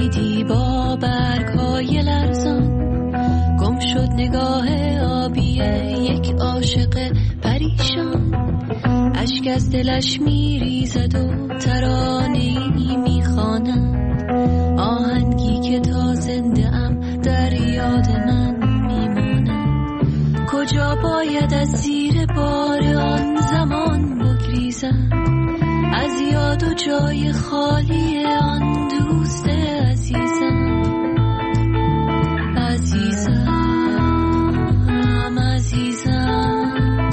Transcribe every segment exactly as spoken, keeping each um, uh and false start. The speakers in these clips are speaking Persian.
دیدی با برگ‌های لرزان، گم شد نگاه آبی یک عاشق پریشان. اشک از دلش میریزد و ترانه‌ای میخواند، آهنگی که تا زنده ام در یاد من میماند. کجا باید از زیر بار آن زمان بگریزم، از یاد و جای خالی آن دوست عزیزم. عزیزم عزیزم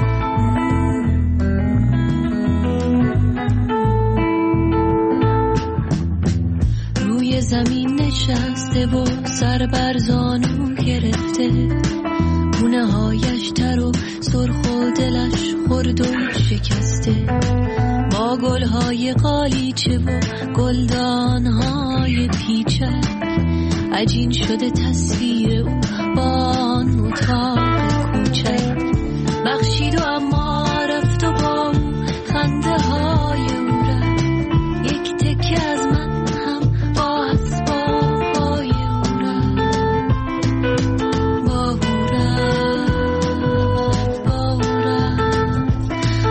روی زمین نشسته و سر بر زانو گرفته، گونه هایش تر و سرخ و دلش خرد و شکسته. با گلهای قالیچه و گلدانهای پیچک، عجین شده تصویر او با آن اتاق کوچک. بخشید و اما رفت و با خنده های او رفت، یک تکه از من هم با اسباب های او رفت. با او رفت با او رفت.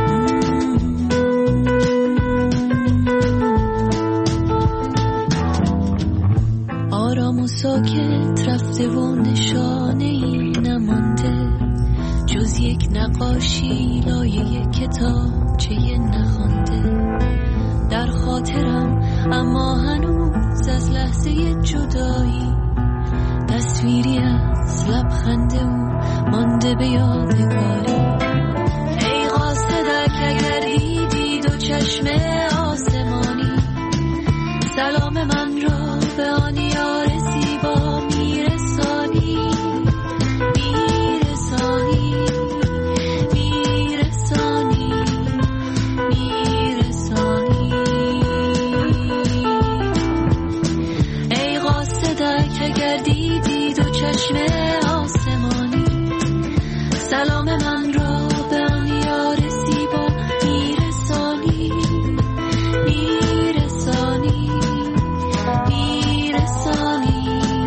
آرام و ساکت رفته و نشانه ای نمانده، جز یک نقاشی لایه کتابچه نخوانده. در خاطرم اما هنوز از لحظه جدایی، تصویری از لبخند او مانده به یادگاری. ای قاصدک اگر دیدی دو چشم آسمانی، سلام من را به آن یار زیبا میرسانی. میرسانی میرسانی میرسانی. ای قاصدک اگر دیدی دو چشم آسمانی، سلام من را به آن یار زیبا میرسانی. میرسانی میرسانی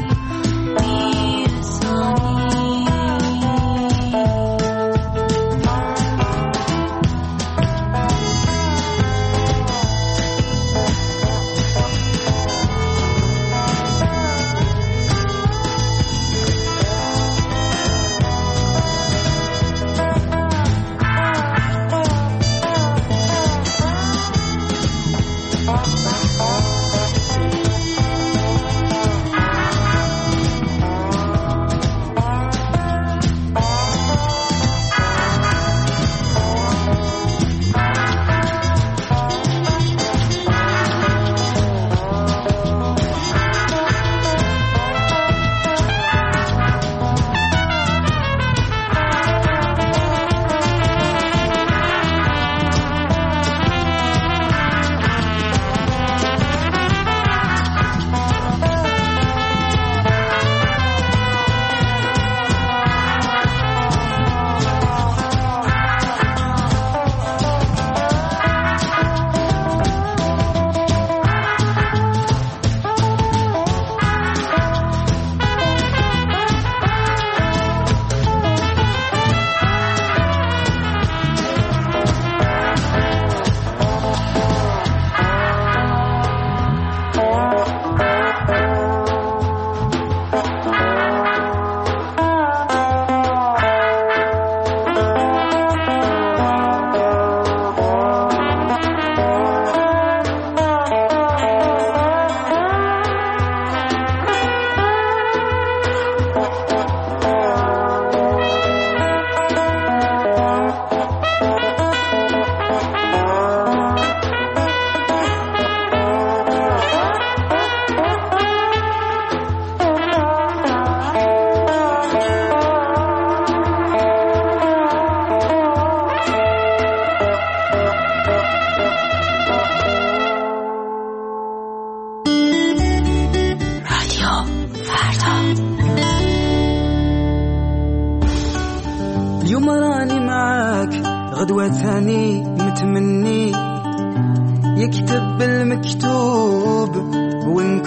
اليوم راني معاك غدوة ثاني متمني يكتب المكتوب ونكون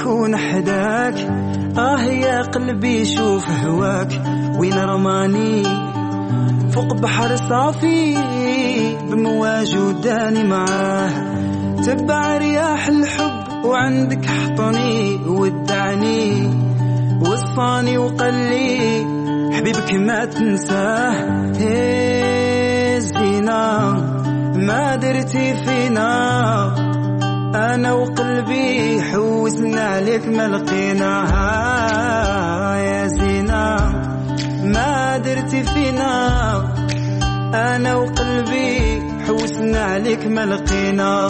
نكون حداك. آه يا قلبي شوف هواك وين رماني، فوق بحر صافي بمواج وداني معاه. تبع رياح الحب وعندك حطني ودعني، وصاني وقلي حبيبك ما تنساه. هي زينة ما درتي فينا، أنا وقلبي حوسنا عليك ما لقيناها. يا زينة ما درتي فينا، أنا وقلبي حوسنا عليك ما لقينا.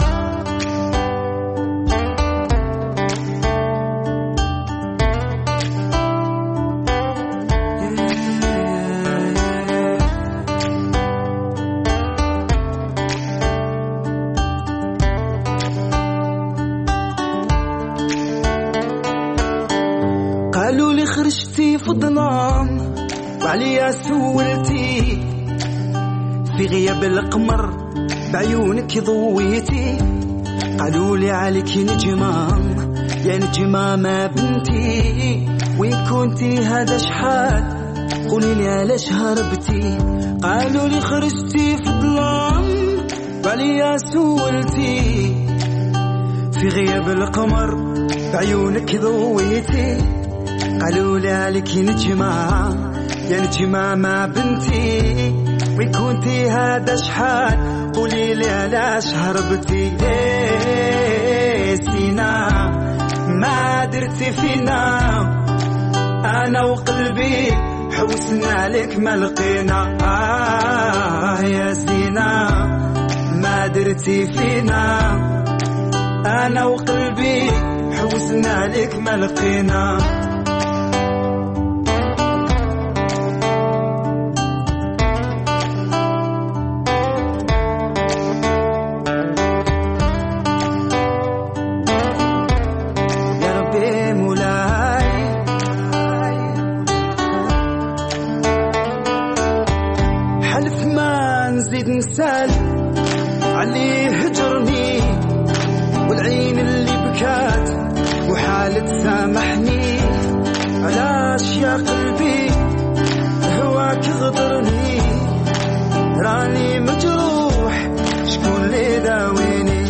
قالوا لي خرجتي في الظلام وعليا سولتي، في غياب القمر بعيونك ضويتي. قالوا لي عليك نجمة يا نجمة ما بنتي، وين كنتي هذا شحال قولي لي علاش هربتي. قالوا لي خرجتي في الظلام وعليا سولتي، في غياب القمر بعيونك ضويتي. قالوا لي عليك نجمة يا نجمة ما بنتي، وين كنتي هذا شحال قولي لي علاش هربتي. سينا ما درتي فينا، أنا وقلبي حوسنا عليك ما لقينا. آه يا سينا ما درتي فينا، أنا وقلبي حوسنا عليك ما لقينا. حلف ما نزيد نسال عليه هجرني، والعين اللي بكات وحالة سامحني. علاش يا قلبي هواك غدرني، راني مجروح شكون اللي داويني.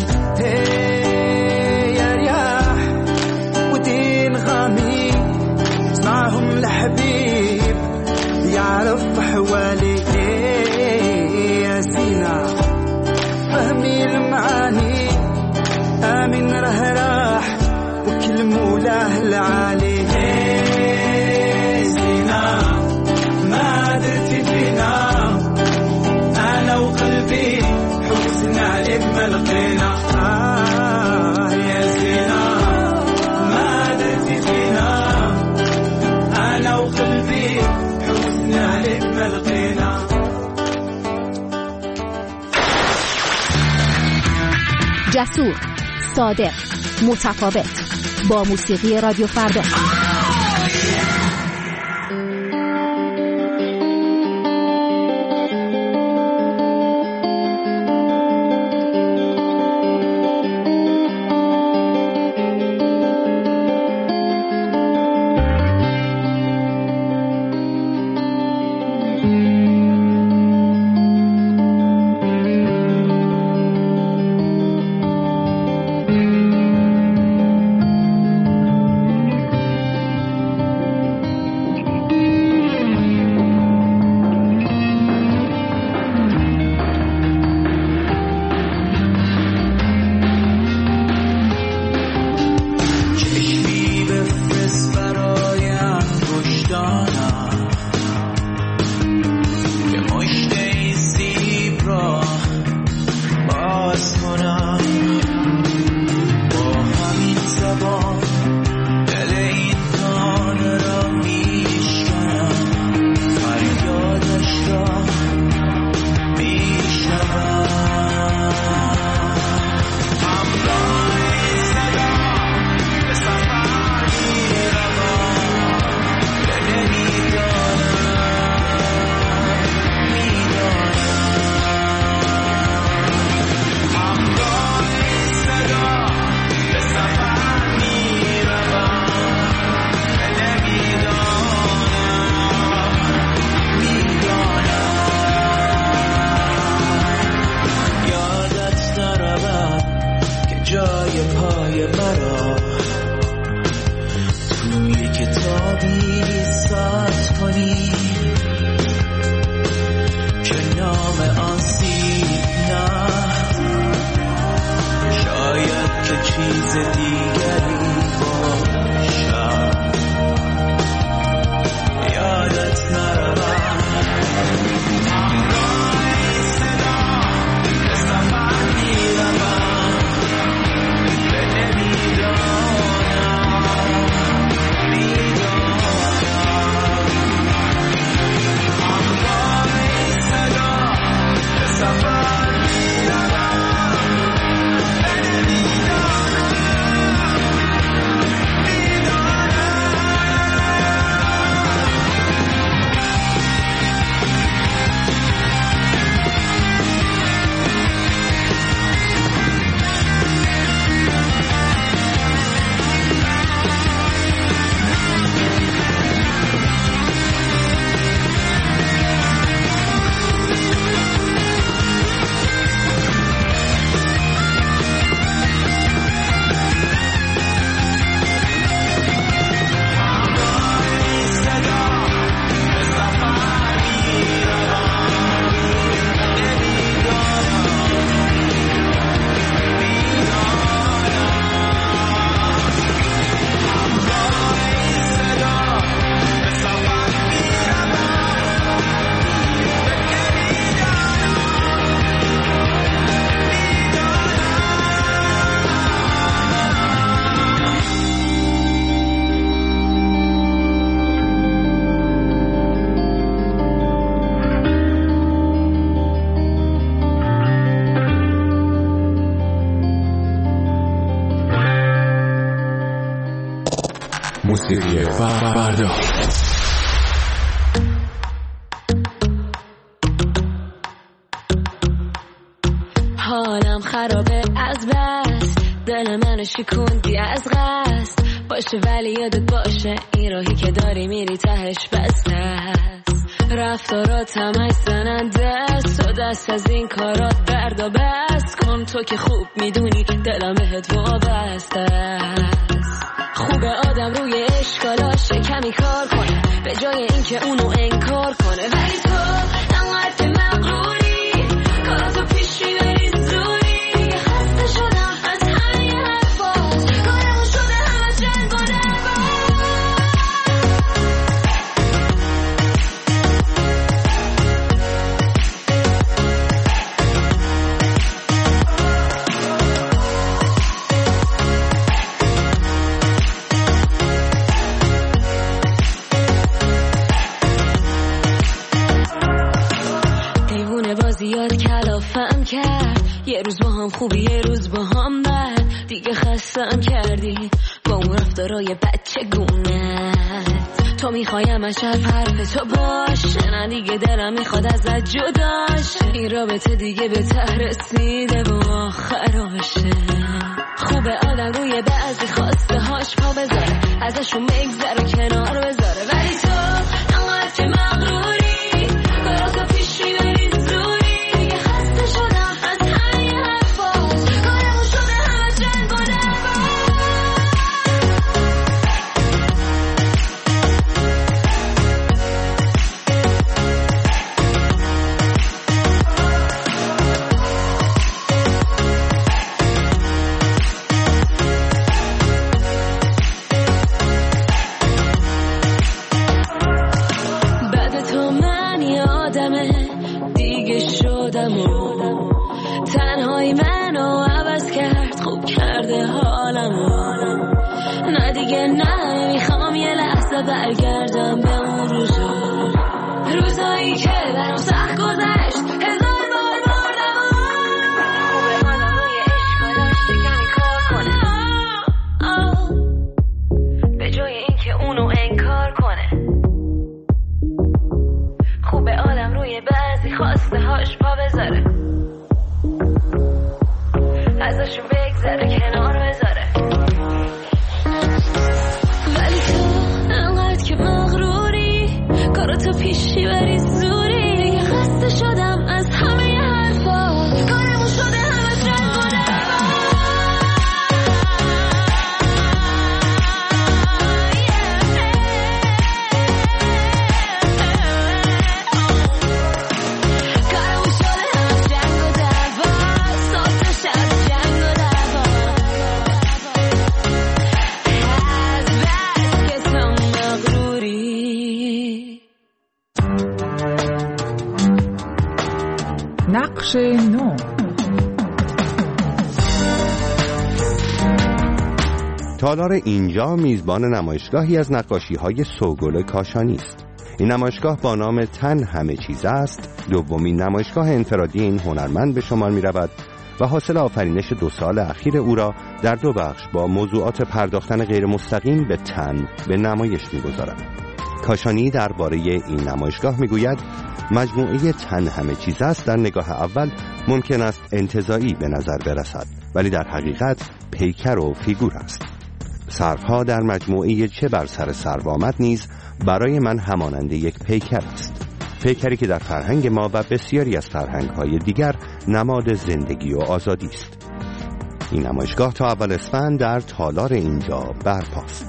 يا رياح ودين غامي اسمعهم الحبيب يعرف حوالي. يا زينة فهمي المعاني، آمن راه راح وكل مولاه العالي. زينة ما درتي فينا، أنا وقلبي حوسنا عليك ما لقينا. آه يا زينة ما درتي فينا، أنا وقلبي حوسنا عليك ما لقينا. جسور، صادق، متفاوت با موسیقی رادیو فردا. موسیقی فردا. حالم خرابه از بس، دل منو شکوندی از قصد. باشه ولی یادت باشه این راهی که داری میری تهش بسته است. رفتارات همش زننده است و دست از این کارات بردا بس کن. تو که خوب میدونی دلم بهت وابسته است. خوبه آدم روی اشکالاش کمی کار کنه به جای اینکه اونو انکار کنه. ولی تو انقدر که مغروری کاراتو پیش میبری زوری. خسته شدم از همه حرفات، کارمون شده همه جنگ و دعوا. زیاد کلافم کرد، یه روز با هم خوبی یه روز با هم بد. دیگه خستم کردی با اون رفتارای بچه گونت. تو میخوایم از شب حرف تو باشه، نه دیگه دلم میخواد ازت جداشه. این رابطه دیگه به ته رسیده و آخراشه. خوبه آدم روی بعضی خواسته هاش پا بذاره، ازشون بگذره کنار بذاره. ولی تو انقدر که مغروری کاراتو پیش میبری زوری. تنهایی منو عوض کرد، خوب کرده حالمو. نه دیگه نه، میخوام یه لحظه برگردم به اون روزا، روزایی که برام سخت گذشت. هزار بار مردم خوبه آدم روی اشکالاش کمی کار کنه به جای اینکه اونو انکار کنه. خوبه آدم روی بعضی خواسته هاش پا بذاره، ازشون بگذره کنار بذاره. ولی تو انقدر که مغروری کاراتو پیش میبری زوری. دیگه خسته شدم از همه حرفا، کارمون شده همه جنگ و دعوا. کارمون شده همه جنگ و دعوا، صبح تا شب جنگ و دعوا. از بس که تو مغروری. نقش نو. تالار اینجا میزبان نمایشگاهی از نقاشی‌های سوگل کاشانی است. این نمایشگاه با نام تن همه چیز است دومین نمایشگاه انفرادی این هنرمند به شمار می‌رود و حاصل آفرینش دو سال اخیر او را در دو بخش با موضوعات پرداختن غیر مستقیم به تن به نمایش می‌گذارد. کاشانی درباره این نمایشگاه می‌گوید مجموعه تن همه چیز است در نگاه اول ممکن است انتزاعی به نظر برسد، ولی در حقیقت پیکر و فیگور است. سروها در مجموعه چه بر سر سرو آمد نیز برای من همانند یک پیکر است. پیکری که در فرهنگ ما و بسیاری از فرهنگ‌های دیگر نماد زندگی و آزادی است. این نمایشگاه تا اول اسفند در تالار اینجا برپاست.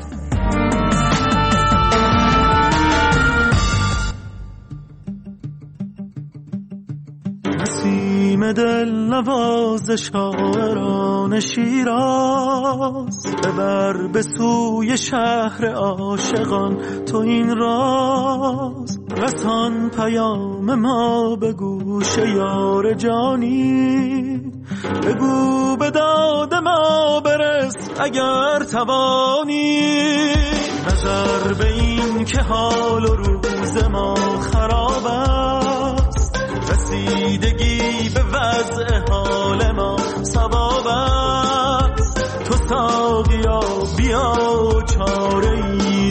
نسیم دل نواز شاعران شیراز، ببر به سوی شهر عاشقان تو این راز. رسان پیام ما به گوش یار جانی، بگو به داد ما برس اگر توانی. نظر به این که حال و روز ما خراب است، رسیدگی به وضع حال ما ثواب است. تو ساقیا بیا چاره ای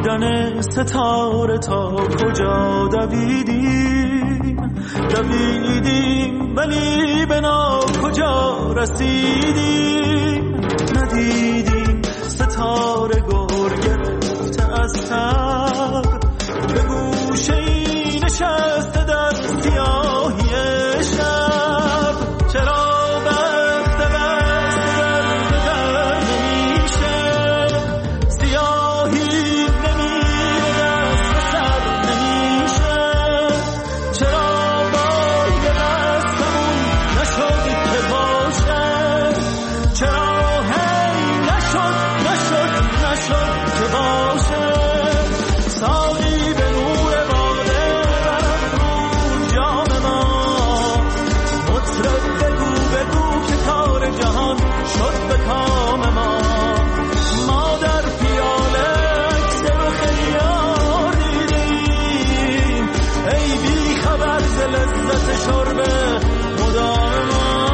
دیدن ستاره تا کجا دویدیم دویدیم ولی به نا کجا رسیدیم ندیدیم ستاره گر گرفته از تب به گوشه ای نشسته در سیاهی شب چرا بخت بسته در بدر نمیشه سیاهی نمیره دست به سر نمیشه چرا باید دستمون نشد که باشه چرا هی نشد نشد نشد که باشه ساقی به نور باده برافروز جام ما مطرب بگو بگو که کار جهان شد به کام ما ما در پیاله عکس رخ یار دیدیم ای بی خبر ز لذت شرب مدام ما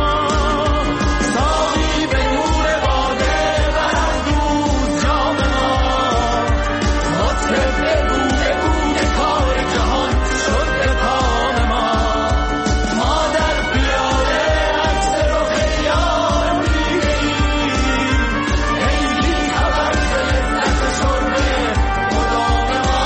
ساقی به نور باده برافروز جام ما مطرب بگو بگو که کار جهان شد به کام ما ما در پیاله عکس رخ یار می‌بینیم ای بی خبر ز لذت شرب مدام ما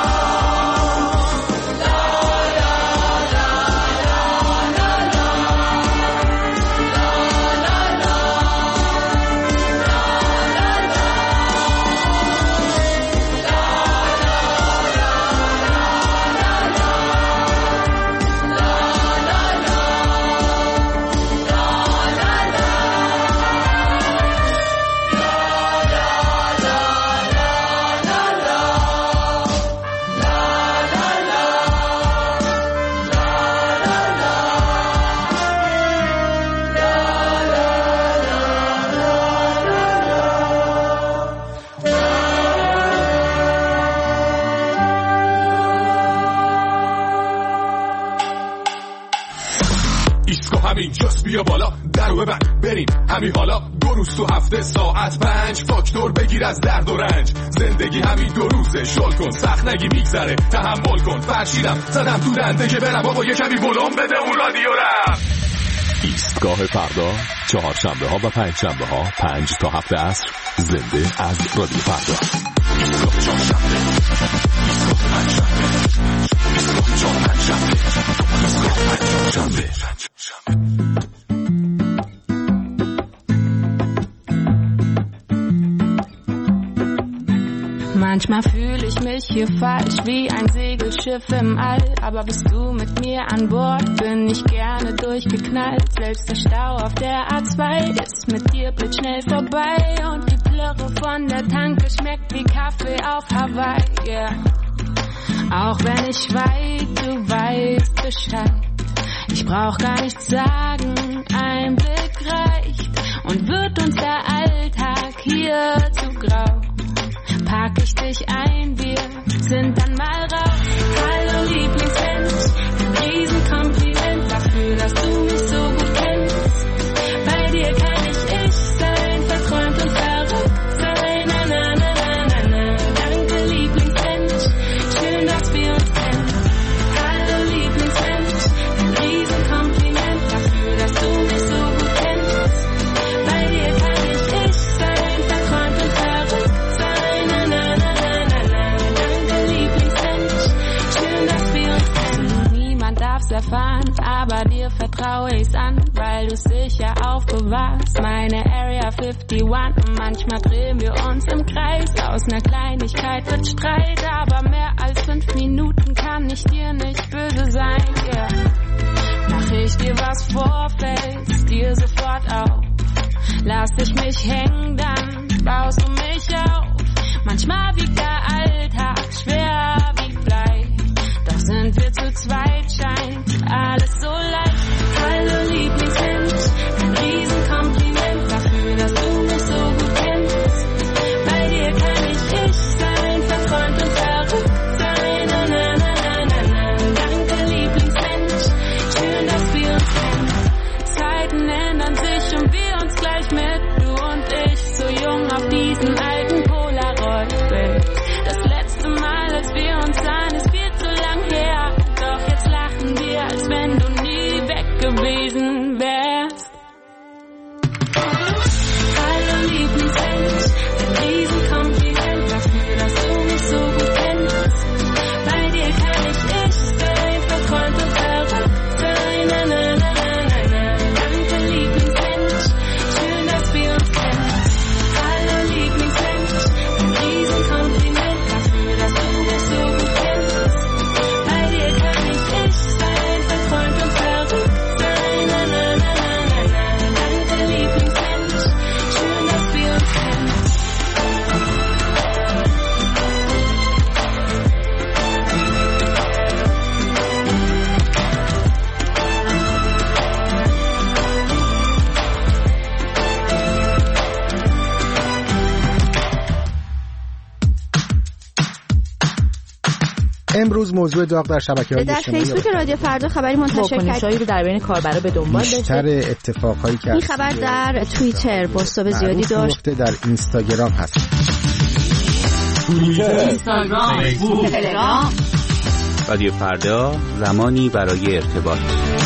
ایستگاه همینجاست بیا بالا درو ببند بریم همین حالا دو روز تو هفته ساعت پنج فاکتور بگیر از درد و رنج زندگی همین دو روزه شل کن سخت نگی میگذره تحمل کن فرشیدم زدم تو دنده که برم بابا یه کمی بلند بده اون رادیو رم. ایستگاه فردا چهارشنبه ها و پنج شنبه ها پنج تا هفت عصر زنده از رادیو فردا. ایستگاه چهارشنبه ایستگاه پنجشنبه ایستگاه چهار پنجشنبه ایستگاه پنجشنبه. Manchmal fühle ich mich hier falsch wie ein Segelschiff im All, aber bist du mit mir an Bord, bin ich gerne durchgeknallt. Selbst der Stau auf der A zwei ist mit dir blitzschnell vorbei und die Plörre von der Tanke schmeckt wie Kaffee auf Hawaii, yeah. Auch wenn ich weit, du weißt Bescheid. Ich brauch gar nichts sagen, ein Blick reicht und wird uns der Alltag hier zu grau. Pack ich dich ein, wir sind dann mal raus. Hallo Lieblingsmensch, ein Riesenkompliment dafür, dass du mich so gut kennst. Bei dir kann ich ich sein, verträumt und verrückt sein. Na, na, na, na, na, na. Danke Lieblingsmensch, schön, dass wir uns kennen. Hallo Lieblingsmensch, ein Riesenkompliment dafür, dass du mich so gut kennst. Bei dir kann ich ich sein, verträumt und verrückt sein. Na, na, na, na, na, na. Danke Lieblingsmensch, schön, dass wir uns kennen. Niemand darf's erfahren, aber dir vertraue ich's an, weil du's sicher aufbewahrst. Meine Area einundfünfzig, manchmal drehen wir uns im Kreis. Aus ner Kleinigkeit wird Streit, aber mehr als fünf Minuten kann ich dir nicht böse sein, yeah. Mach ich dir was vor, fällt's dir sofort auf. Lass dich mich hängen, dann baust du mich auf. Manchmal wiegt der Alltag schwer wie Blei, doch sind wir zu zweit, scheint alles so leicht. Hallo Lieblingsmensch, ein Riesenkompliment dafür, dass du mich so gut kennst. Bei dir kann ich ich sein, verträumt und verrückt sein. Na, na, na, na, na, na. Danke Lieblingsmensch, schön, dass wir uns kennen. Zeiten ändern sich und wir uns gleich mit, du und ich, so jung auf diesem alten Polaroid-Bild. Das letzte امروز موضوع داغ در شبکه‌های در اجتماعی فیسبوک رادیو فردا خبری منتشر کرد. واکنشایی رو در بین کاربرا به دنبال داشته. بیشتر اتفاقایی که این خبر در توییتر بازتاب زیادی داشت. در اینستاگرام هست. توییتر، اینستاگرام، فیسبوک، تلگرام. رادیو فردا، زمانی برای ارتباط.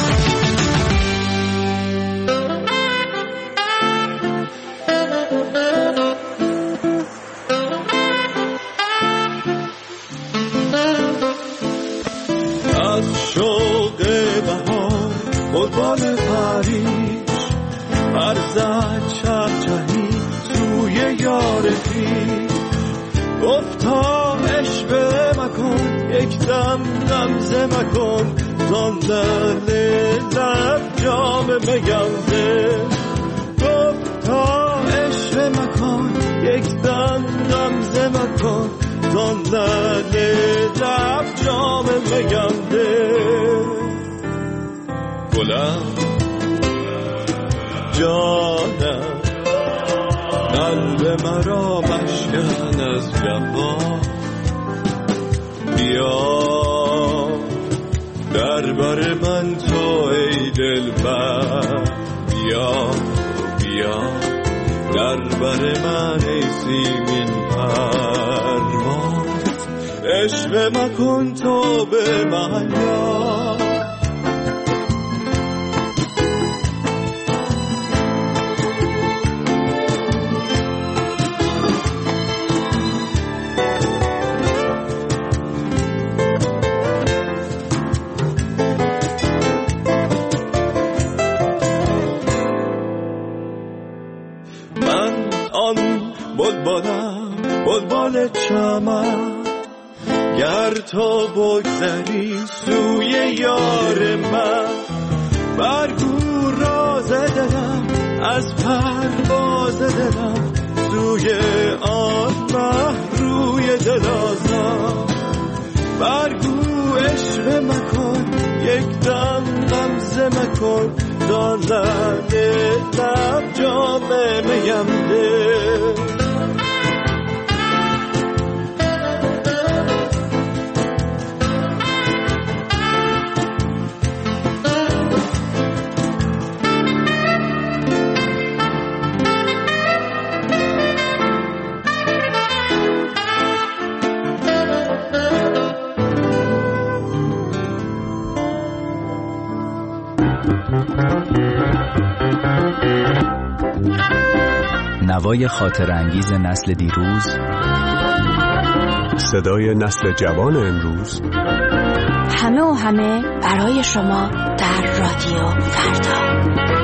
از شوق بهار قربان پریش برزد چهچهی سوی یار خویش گفتا عشق مکن یک دم غمزه مکن زان لعل لب جام میانده گفتا عشق مکن یک دم غمزه مکن زان لعل لب جام میانده گلم جانم قلب مرا مشکن از جفا بیا در بر من تو ای دلبر بیا بیا در بر من ای سیمین پرواز عشق مکن تو به من یار بلبلم بلبل چمن گر تو بگذری سوی یار من برگو راز دلم از پرواز دلم سوی آن مه روی دلازم برگو عشق مکن یک دم غمزه مکن دان لعل لب جام میم ده نوای خاطر انگیز نسل دیروز، صدای نسل جوان امروز، همه و همه برای شما در رادیو فردا.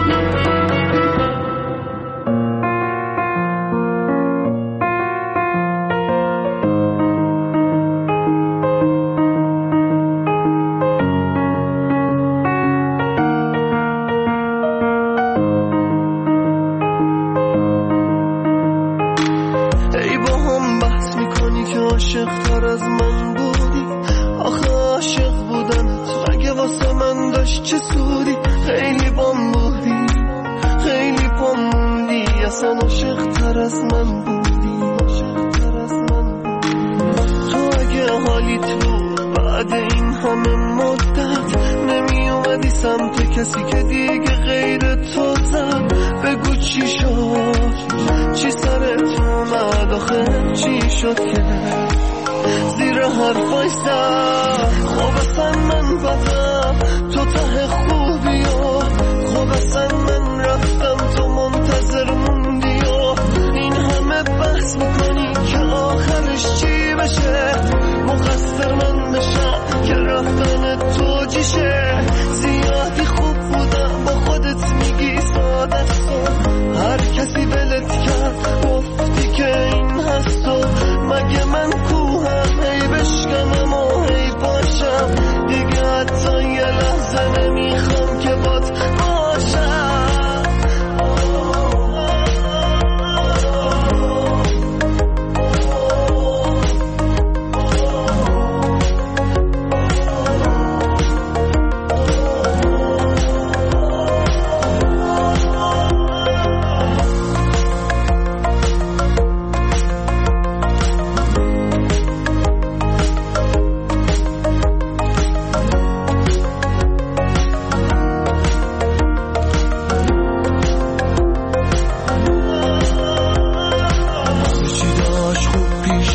عاشق‌تر از من بودی آخه عاشق بودنت مگه واسه من داشت چه سودی خیلی بام بودی خیلی بام موندی اصلا عاشق‌تر از من بودی عاشق‌تر از من بودی تو اگه حالیت بود بعد این همه مدت نمی اومدی سمت کسی که دیگه غیر تو زد بگو چی شد چی سرت اومد آخه چی شد که زیر حرفای زد خب اصلا من بدم تو ته خوبی و خب اصلا من رفتم تو منتظر موندی و این همه بحث میکنی که آخرش چی بشه مقصر من بشم که رفتن تو جیشه زیادی خوب بودم با خودت میگی سادت هر کسی ولت کرد گفتی که این هست و مگه من کوهم هی بشکنم و هی باشم دیگه حتی یه لحظه نمیخوام که بات باشم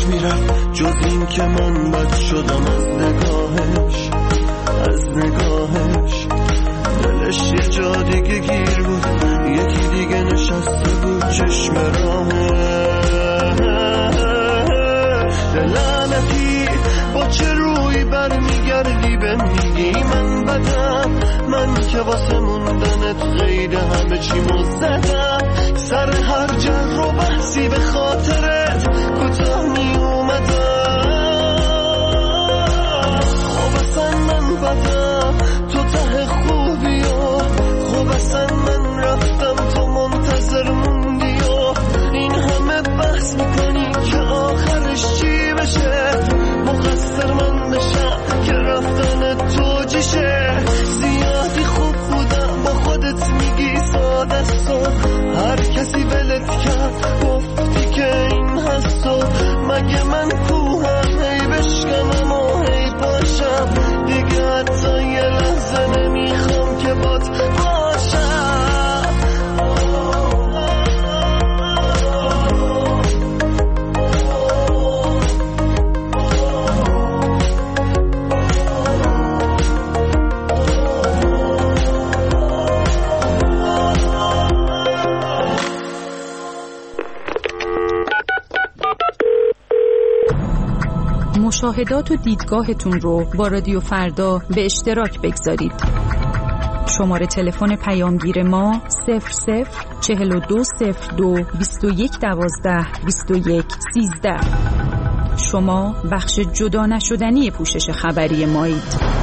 پیش میرفت جز این که من بد شدم از نگاهش، از نگاهش. دلش یه جا دیگه گیر بود، یکی دیگه نشسته بود چشم راهش. لعنتی با چه روی برمیگردی به میگی من بدم، من که واسه موندنت غیر همه چی مزدم. سر هر جر و بحثی به خاطرت کوتاه می اومدم. خب اصلا من بدم تو ته خوبی و خب اصلا من رفتم تو منتظر موندی و این همه بحث میکنی که آخرش چی بشه. مقصر من بشم که رفتن تو جیشه. زیادی خوب بودم با خودت میگی ساده سو، هر کسی ولت کرد گفتی که این هست و مگه من کوهم هی بشکنم و هی باشم دیگه. حتی یه لحظه نمیخوام که بات باشم. مشاهدات و دیدگاهتون رو با رادیو فردا به اشتراک بگذارید. شماره تلفن پیامگیر ما صفر صفر چهل و دو صفر دو بیست و یک دوازده بیست و یک سیزده. شما بخش جدا نشدنی پوشش خبری مایید.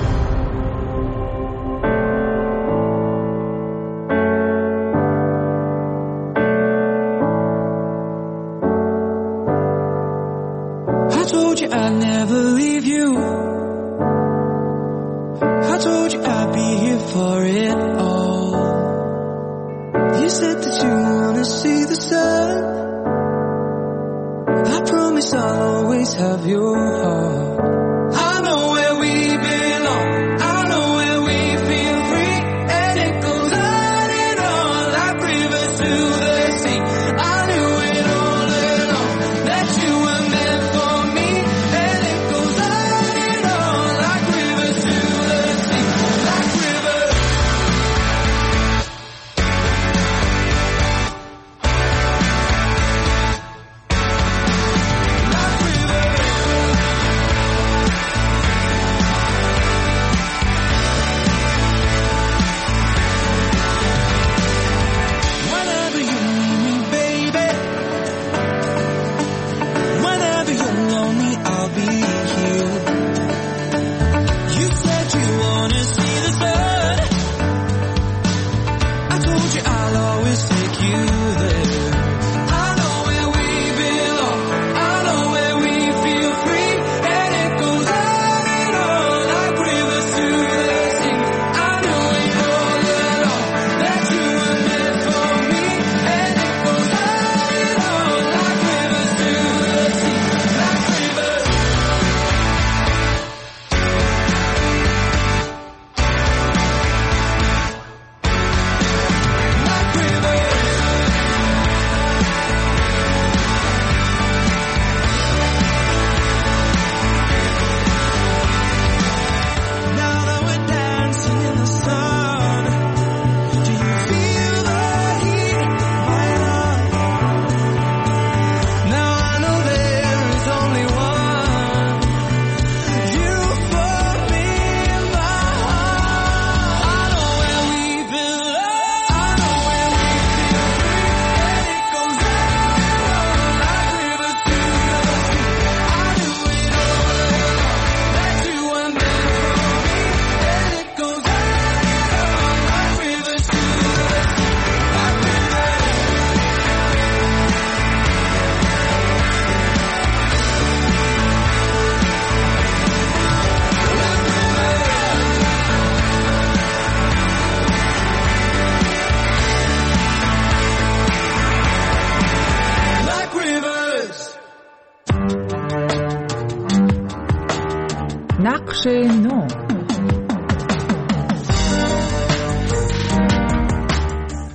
نقش نو.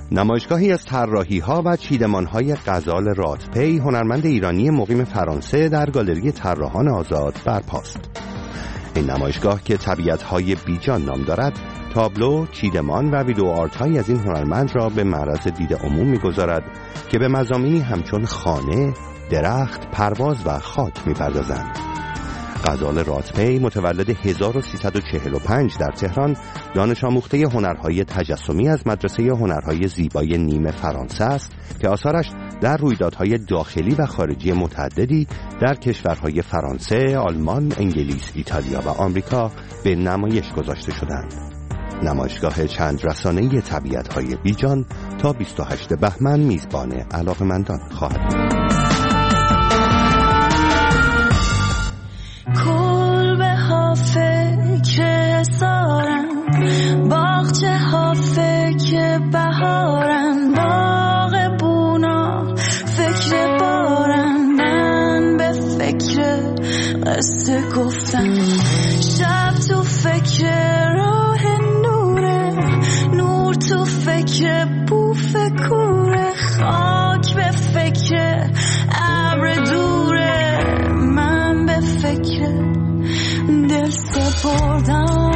نمایشگاهی از طراحی‌ها و چیدمان‌های غزال راتپی، هنرمند ایرانی مقیم فرانسه، در گالری طراحان آزاد برپاست. این نمایشگاه که طبیعت‌های بیجان نام دارد، تابلو، چیدمان و ویدئو آرت‌هایی از این هنرمند را به معرض دید عموم می‌گذارد که به مضامینی همچون خانه، درخت، پرواز و خاک می‌پردازند. غزال راتپی متولد هزار و سیصد و چهل و پنج در تهران، دانش آموخته هنرهای تجسمی از مدرسه هنرهای زیبای نیم فرانسه است که آثارش در رویدادهای داخلی و خارجی متعددی در کشورهای فرانسه، آلمان، انگلیس، ایتالیا و آمریکا به نمایش گذاشته شدند. نمایشگاه چند رسانه‌ای طبیعت‌های بیجان تا بیست و هشتم بهمن میزبان علاقه‌مندان خواهد بود. کلبه ها فکر سارن، باغچه ها فکر بهارن، باغ بونا فکر بارن، من به فکر قصه گفتم، شب تو فکر راه نوره، نور تو فکر بوف کوره، خاک به فکر ابر دوره، من به فکر دل سپردم.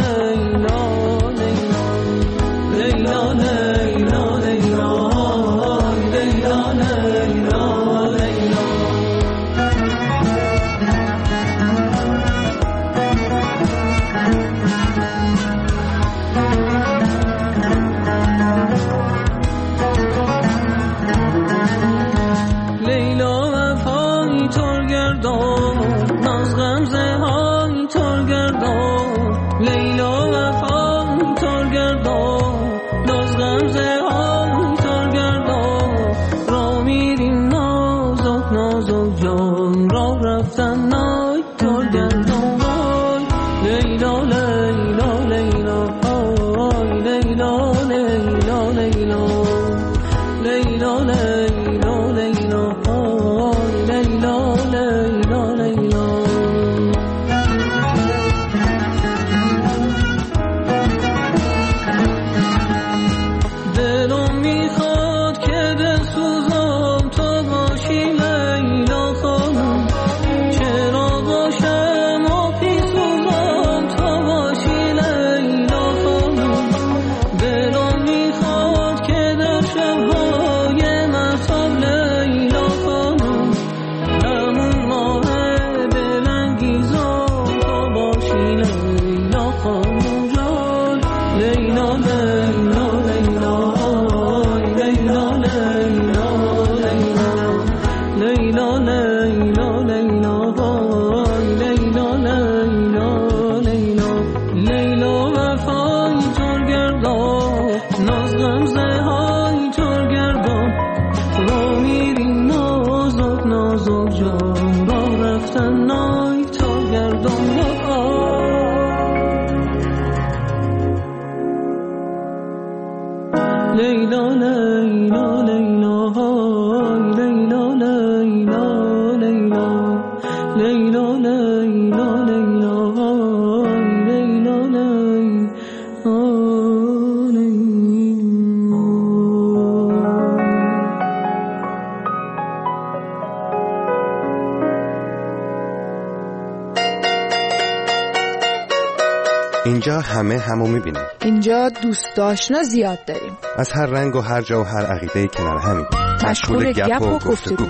لیلا لیلا لیلا اینجا همه همو میبینیم. اینجا دوست آشنا زیاد داریم. از هر رنگ و هر جا و هر عقیده کنار همین. مشغول گپ و گفتگو.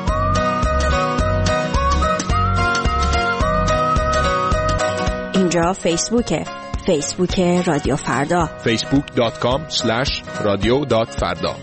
اینجا فیسبوکه. فیسبوک رادیو فردا. فیسبوک دات کام اسلش رادیو دات فردا.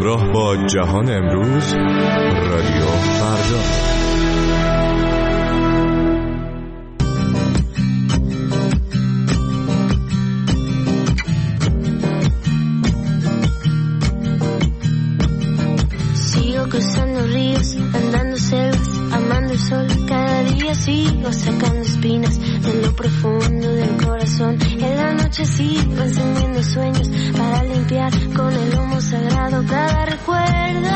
همراه با جهان امروز، رادیو فردا. Sigo sacando espinas de lo profundo del corazón. En la noche sigo encendiendo sueños para limpiar con el humo sagrado cada recuerdo.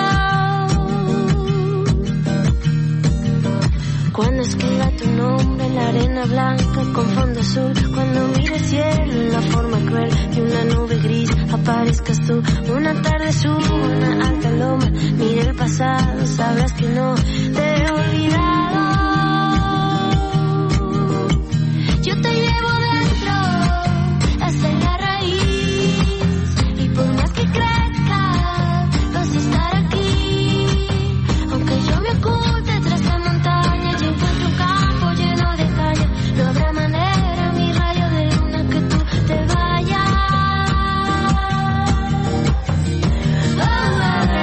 Cuando escriba tu nombre en la arena blanca con fondo azul, cuando mire el cielo en la forma cruel de una nube gris, aparezcas tú. Una tarde subo una alta loma, mire el pasado, sabrás que no te he olvidado. Yo te llevo dentro hasta la raíz, y por más que crezca vas a estar aquí. Aunque yo me oculte tras la montaña y encuentro un campo lleno de caña, no habrá manera, mi rayo de luna, que tú te vayas. Oh, oh,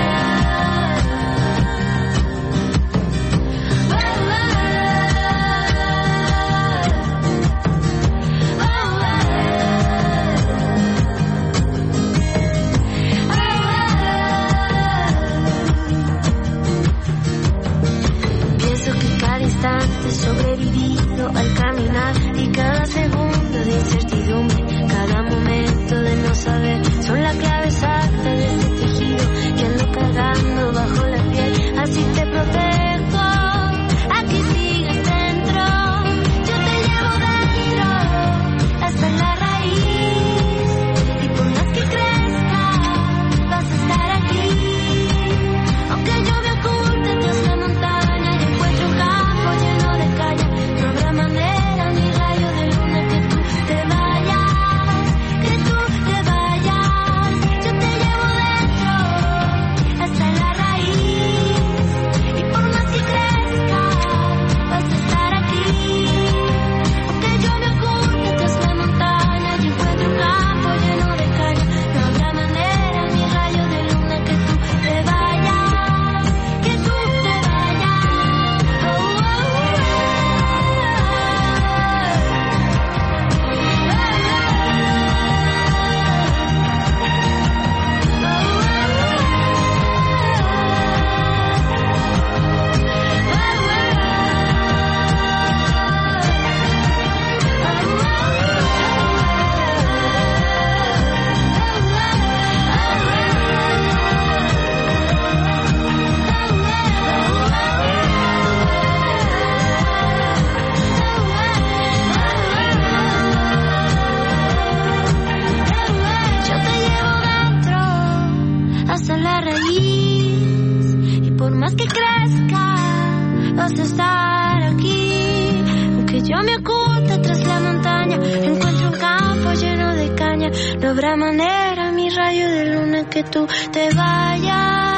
sobrevivido al caminar, y cada segundo de incertidumbre, cada momento de no saber, son la clave exacta de este tejido que ando cargando bajo la piel. Así te protejo, aquí sigues dentro. Yo te llevo dentro hasta la raíz, y por más que crezca vas a estar aquí. Aunque yo me oculte tras la montaña y encuentro un campo lleno de calle, no habrá manera, mi rayo de luna, que tú te vayas, que tú te vayas. Yo te llevo dentro hasta la raíz, y por más que crezca vas a estar aquí. Aunque yo me oculte tras la montaña y encuentro un campo lleno de calle, no habrá manera, mi rayo de luna, que tú te vayas, que tú te vayas. Oh, oh, oh. Yo te llevo dentro hasta la raíz, y por más que crezca vas a estar aquí. Aunque yo me oculte tras la montaña, encuentro un campo lleno de caña, no habrá manera, mi rayo de luna, que tú te vayas.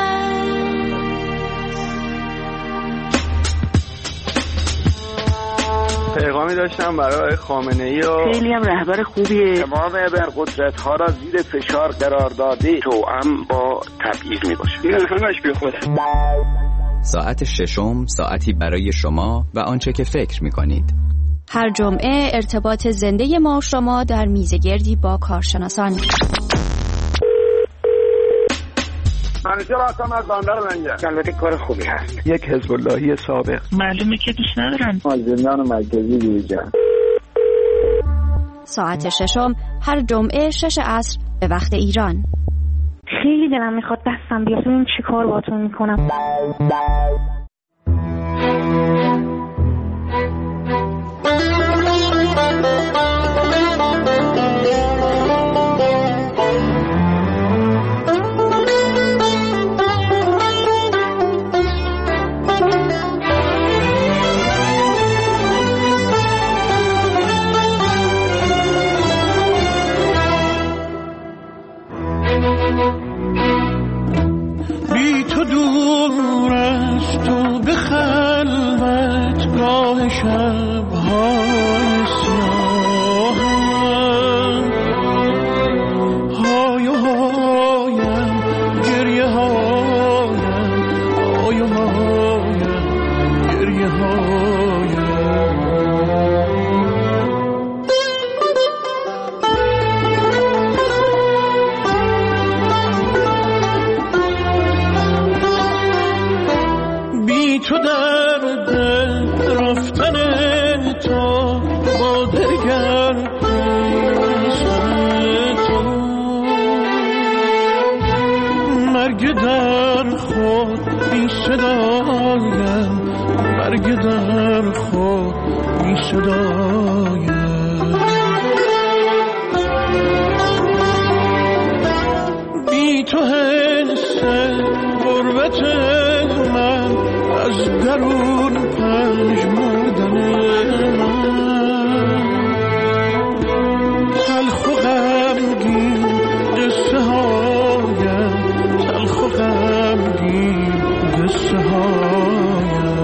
پیغامی داشتم برای خامنه‌ای و خیلی هم رهبر خوبیه. تمام ابرقدرت‌ها را زیر فشار قرار داده، توأم با تبعیض میباشه. این همش بی خوده. ساعت ششم، ساعتی برای شما و آنچه که فکر می‌کنید. هر جمعه ارتباط زنده ما و شما در میزگردی با کارشناسان. منیجر هستم از بندر منجر. البته کار خوبی هست. یک حزب اللهی سابق. معلومه که دوست ندارم. از زندان مرکزی بیرون. ساعت ششم هر جمعه شش عصر به وقت ایران. خیلی دلم میخواد دستم بیاد ببینم چی کار باهاتون میکنم. بی تو دور از تو به خلوت گاه شب‌های سیاهم های و هایم گریه تو با دگر تو مرگ در خود بی صدایم مرگ در خود بی صدایم بی تو حس غربت من از درون پنج مردن من تلخ و غمگین قصه هایم تلخ و غمگین قصه هایم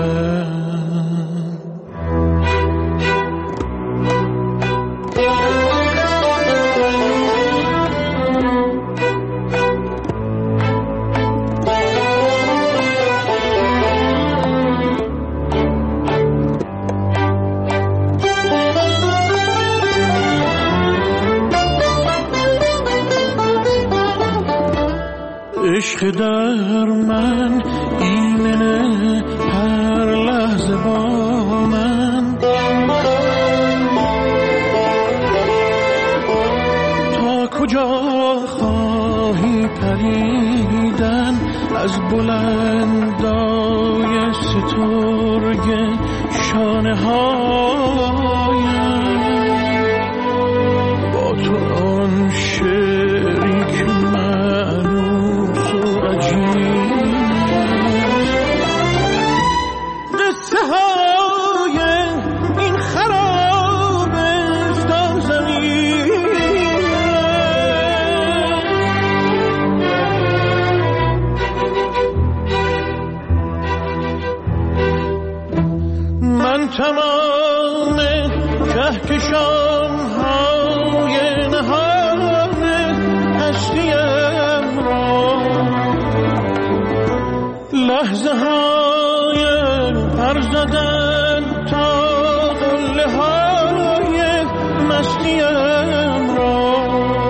عشق در من ایمنه هر لحظه با من تا کجا خواهی پریدن از بلندای سترگ شانه هایم با تو آن شعری که معنوس و عجیب قصه های این خرابستان زمین من تمام کهکشان های نهان هستیم را لحظه های پر زدن تا قله های مستیم را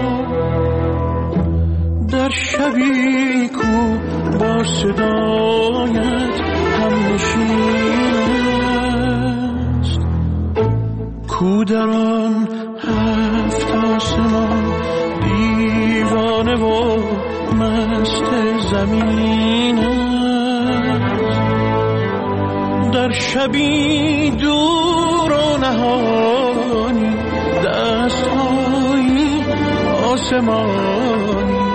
در شبی کو با صدایت هم نشین است کو در آن هفت آسمان دیوانه و مست زمین است در شبی دور و نهانی دست‌های آسمانی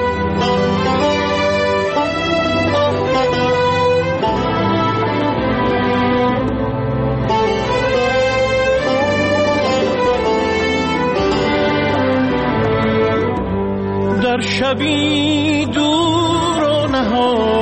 در شبی دور و نهانی